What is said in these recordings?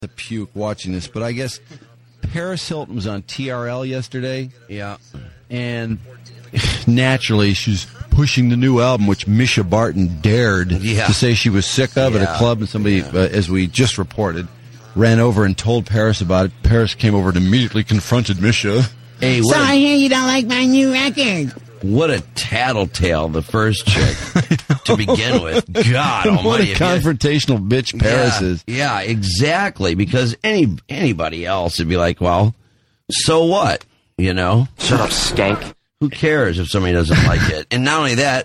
the puke watching this, but I guess Paris Hilton was on TRL yesterday. Yeah. And naturally, she's pushing the new album, which Misha Barton dared to say she was sick of at a club, and somebody, as we just reported, ran over and told Paris about it. Paris came over and immediately confronted Misha. Hey, so I hear you don't like my new record. What a tattletale, the first chick, to begin with. God almighty. What a confrontational bitch Paris is. Yeah, exactly. Because anybody else would be like, well, so what? You know? Shut up, skank. Who cares if somebody doesn't like it? And not only that,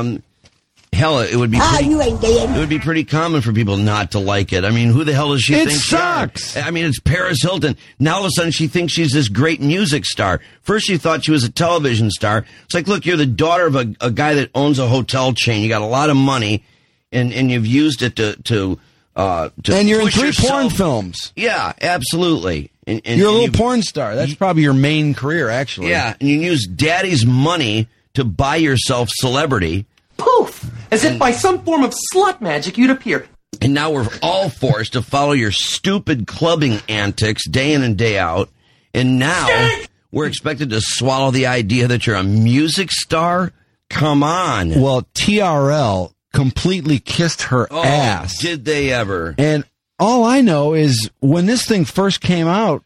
hell, it would be you ain't dead. It would be pretty common for people not to like it. I mean, who the hell does she think she sucks. I mean, it's Paris Hilton. Now all of a sudden she thinks she's this great music star. First she thought she was a television star. It's like, look, you're the daughter of a guy that owns a hotel chain. You got a lot of money, and you've used it to and you're in 3 yourself. porn films. Yeah, absolutely. And you're a little porn star. That's probably your main career, actually. Yeah, and you use daddy's money to buy yourself celebrity. Poof! As if by some form of slut magic you'd appear. And now we're all forced to follow your stupid clubbing antics day in and day out. And now we're expected to swallow the idea that you're a music star? Come on. Well, TRL completely kissed her ass. Did they ever? And all I know is when this thing first came out,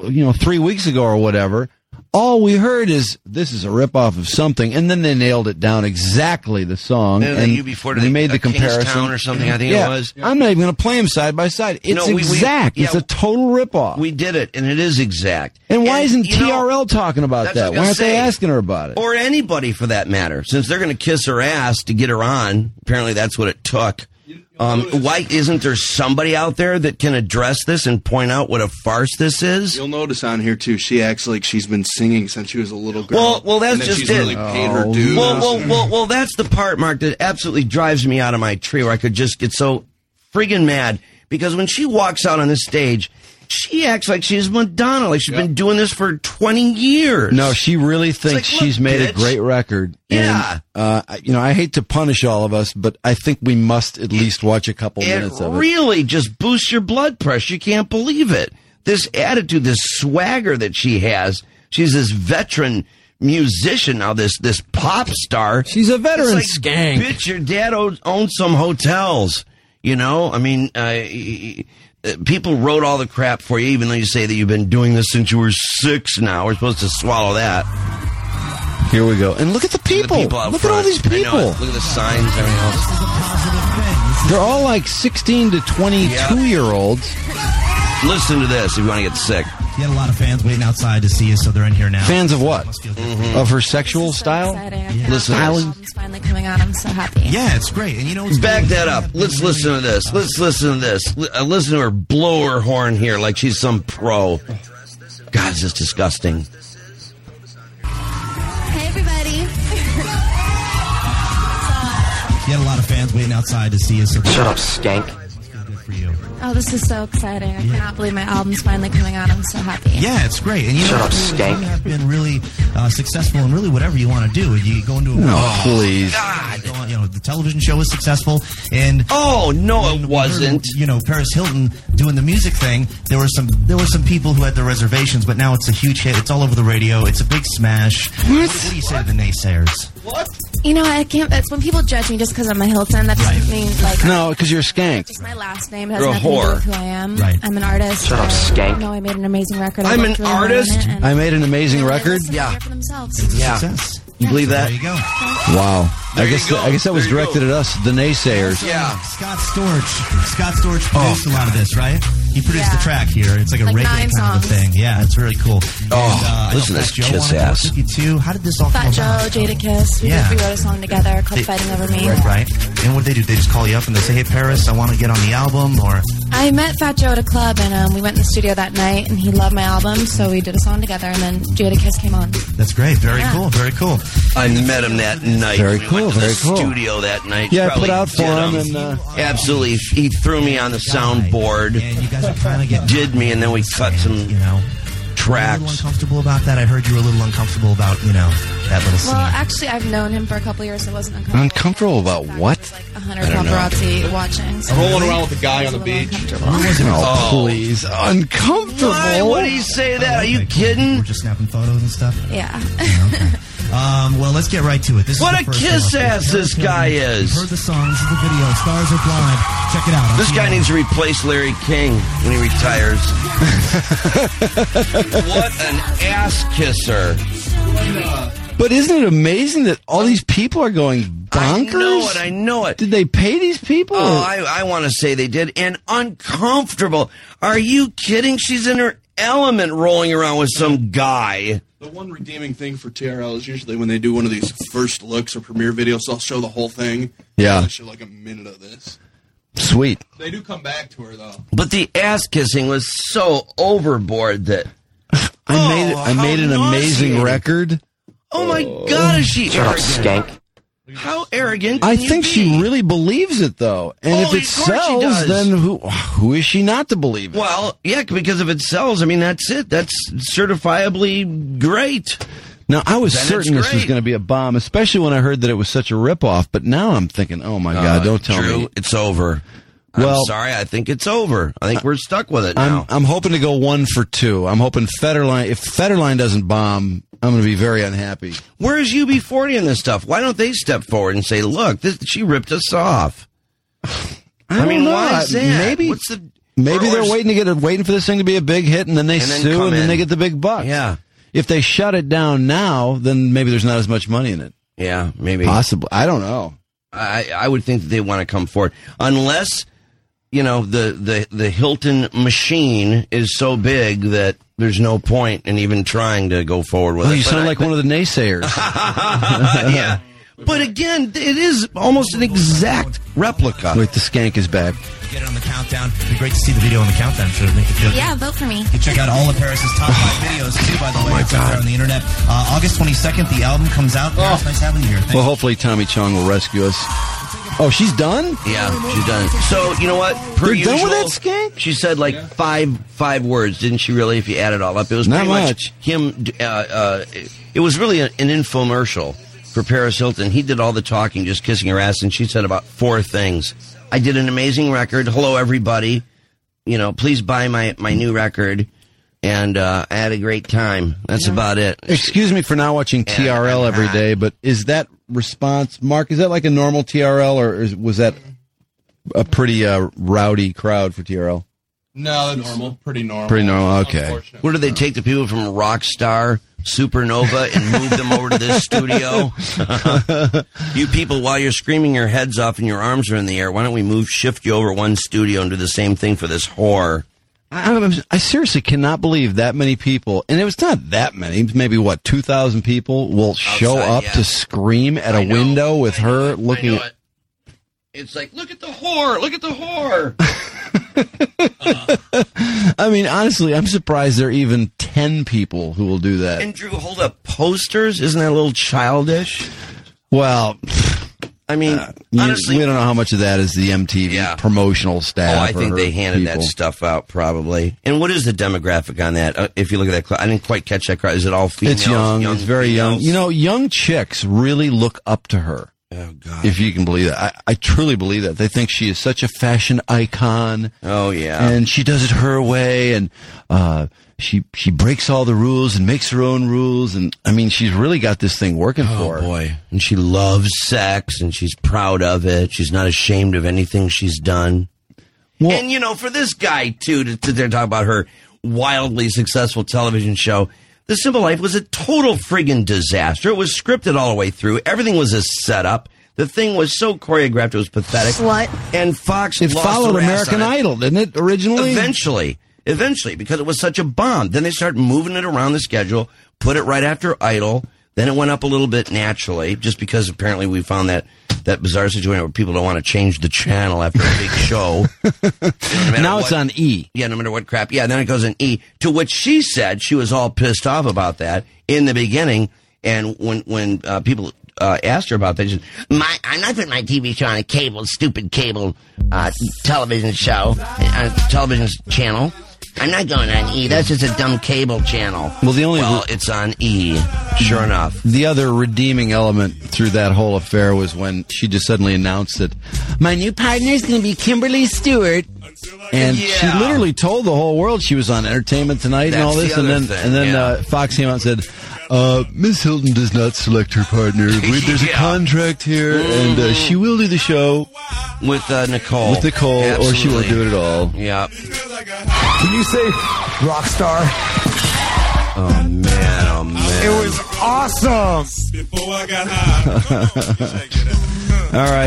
3 weeks ago or whatever, all we heard is this is a ripoff of something, and then they nailed it down exactly the song. And you before they made the comparison Kingstown or something, I think it was. I'm not even going to play them side by side. It's exact. It's a total ripoff. We did it, and it is exact. And why isn't TRL talking about that? Why aren't they asking her about it? Or anybody for that matter, since they're going to kiss her ass to get her on. Apparently, that's what it took. Why isn't there somebody out there that can address this and point out what a farce this is? You'll notice on here too, she acts like she's been singing since she was a little girl. Well, that's and just she's it. Really paid her dues. Well, that's the part, Mark, that absolutely drives me out of my tree, where I could just get so friggin' mad, because when she walks out on this stage, she acts like she's Madonna, like she's been doing this for 20 years. No, she really thinks she's made a great record. Yeah. And, I hate to punish all of us, but I think we must at least watch a couple minutes of it. It really just boosts your blood pressure. You can't believe it. This attitude, this swagger that she has. She's this veteran musician now, this pop star. She's a veteran skank. Bitch, your dad owns some hotels. I mean, people wrote all the crap for you, even though you say that you've been doing this since you were 6 now. We're supposed to swallow that. Here we go. And look at the people. Look at all these people. Look at the signs and everything else. They're all like 16 to 22-year-olds. Listen to this if you want to get sick. You had a lot of fans waiting outside to see you, so they're in here now. Fans of what? Of her sexual style? Listen, album's finally coming out. I'm so happy. Yeah, it's great. And back that up. Let's listen to this. Listen to her blow her horn here like she's some pro. God, it's just disgusting. Hey, everybody. You had a lot of fans waiting outside to see you, so shut up, skank. Oh, this is so exciting. I cannot believe my album's finally coming out. I'm so happy. Yeah, it's great. And shut up, skank. You have been really successful in really whatever you want to do. You go into a please. God. The television show was successful, and it wasn't. Paris Hilton doing the music thing. There were some people who had their reservations, but now it's a huge hit. It's all over the radio. It's a big smash. What do you say to the naysayers? What? I can't. It's when people judge me just because I'm a Hilton. That doesn't mean no, because you're a skank. It's my last name. It has You're a nothing to do whore. with who I am. Right. I'm an artist. Shut up, skank. I made an amazing record. I'm an artist? I made an amazing record? Yeah. For themselves. It's a success. You believe that? There you go. Wow. I guess that was directed at us, the naysayers. Yeah. Scott Storch produced a lot of this, right? He produced the track here. It's like a reggae kind songs. of a thing. Yeah, it's really cool. Listen to this kiss ass. Too. How did this all come Fat about? Joe, Jada Kiss. We wrote a song together called Fighting Over Me. Right. And what do? They just call you up and they say, hey, Paris, I want to get on the album, or... I met Fat Joe at a club, and we went in the studio that night, and he loved my album, so we did a song together, and then Jada Kiss came on. That's great. Very cool. Very cool. I met him that night. Very we cool. went to Very the cool. studio that night. Yeah, I Probably put out for did him, and absolutely, he threw me on the soundboard. And you guys are trying to get... Did me, and then we cut some tracks. Were you a little uncomfortable about that? I heard you were a little uncomfortable about, that little scene. Well, actually, I've known him for a couple years, so I wasn't uncomfortable. Uncomfortable about what? Like 100 paparazzi watching. So Rolling around with the guy on the beach. Oh, please. Uncomfortable. Why would he say that? Are you kidding? We're just snapping photos and stuff? Yeah. Okay. Well, let's get right to it. This What is a the first kiss look. ass this guy is. You've heard the song. This is the video. Stars Are Blind. Check it out. This guy needs to replace Larry King when he retires. What an ass kisser. But isn't it amazing that all these people are going bonkers? I know it. Did they pay these people? Oh, I want to say they did. And uncomfortable. Are you kidding? She's in her element rolling around with some guy. The one redeeming thing for TRL is usually when they do one of these first looks or premiere videos, they'll show the whole thing. Yeah. They'll show like a minute of this. Sweet. They do come back to her, though. But the ass kissing was so overboard that... I made an amazing record. Oh my God, is she arrogant? Skank. How arrogant can I you think be? she really believes it, though. And if it Of course she sells, does. then who is she not to believe it? Well, yeah, because if it sells, I mean, that's it. That's certifiably great. Now, I was Then it's certain this was great. going to be a bomb, especially when I heard that it was such a ripoff. But now I'm thinking, oh my God, don't tell Drew, me. it's over. I'm Well- sorry, I think it's over. I think we're stuck with it now. I'm hoping to go 1 for 2. I'm hoping Federline. If Federline doesn't bomb, I'm going to be very unhappy. Where's UB40 in this stuff? Why don't they step forward and say, look, she ripped us off? I mean, don't know. why is that? Maybe What's the... Maybe or- they're waiting for this thing to be a big hit, and then they And then sue, come and then in. they get the big bucks. Yeah. If they shut it down now, then maybe there's not as much money in it. Yeah, maybe. Possibly. I don't know. I would think that they want to come forward. Unless, the Hilton machine is so big that there's no point in even trying to go forward with Oh, it. you But sound like one of the naysayers. yeah. But again, it is almost an exact replica. Wait, the skank is back. Get it on the countdown. It'd be great to see the video on the countdown. Should make it feel Yeah, vote for me. You can check out all of Paris's top 5 videos, too, by the way. It's out there on the internet. August 22nd, the album comes out. Paris, nice having you here. Thank Well, you. hopefully Tommy Chong will rescue us. Oh, she's done? Yeah, she's done. So, you know what? Per They're usual, done with that skank? She said like five words, didn't she really, if you add it all up? It was Not pretty much. him. It was really an infomercial for Paris Hilton. He did all the talking, just kissing her ass, and she said about 4 things. I did an amazing record. Hello, everybody. Please buy my new record. And I had a great time. That's about it. Excuse me for not watching TRL I'm every hot. day, but is that response, Mark, is that like a normal TRL, or was that a pretty rowdy crowd for TRL? No, that's normal. Pretty normal. Pretty normal, okay. Unfortunately. Where do they take the people from Rockstar, Supernova, and move them over to this studio? You people, while you're screaming your heads off and your arms are in the air, why don't we shift you over one studio and do the same thing for this whore? I seriously cannot believe that many people, and it was not that many, maybe 2,000 people will show Outside, up yeah. to scream at I a know, window with her looking I know at. it. It's like, look at the whore! Look at the whore! I mean, honestly, I'm surprised there are even 10 people who will do that. And Drew, hold up posters? Isn't that a little childish? Well, I mean, we honestly, don't know how much of that is the MTV Yeah. promotional staff. I think or they handed people. that stuff out probably. And what is the demographic on that? If you look at that, I didn't quite catch that crowd. Is it all females? It's young. It's very young. females? Young chicks really look up to her. Oh God! If you can believe that. I truly believe that. They think she is such a fashion icon. Oh yeah. And she does it her way, and she breaks all the rules and makes her own rules, and I mean, she's really got this thing working for her. Oh boy! And she loves sex, and she's proud of it. She's not ashamed of anything she's done. Well, And for this guy too, to sit there and talk about her wildly successful television show. The Simple Life was a total friggin' disaster. It was scripted all the way through. Everything was a setup. The thing was so choreographed, it was pathetic. Slut. And Fox it lost followed their ass American on it. Idol, didn't it? Originally, Eventually, because it was such a bomb. Then they started moving it around the schedule, put it right after Idol. Then it went up a little bit naturally, just because apparently we found that bizarre situation where people don't want to change the channel after a big show. No now it's on E. Yeah, no matter what crap. Yeah, then it goes in E. To which she said she was all pissed off about that in the beginning. And when people asked her about that, she said, I'm not putting my TV show on a stupid cable television show, on a television channel. I'm not going on E. That's just a dumb cable channel. Well, it's on E. Sure enough. The other redeeming element through that whole affair was when she just suddenly announced that my new partner is going to be Kimberly Stewart. And she literally told the whole world she was on Entertainment Tonight and all this. And then Fox came out and said, Miss Hilton does not select her partner. There's a contract here, and she will do the show with Nicole. With Nicole, or she won't do it at all. Yeah. Can you say rock star? Oh man! It was awesome. All right.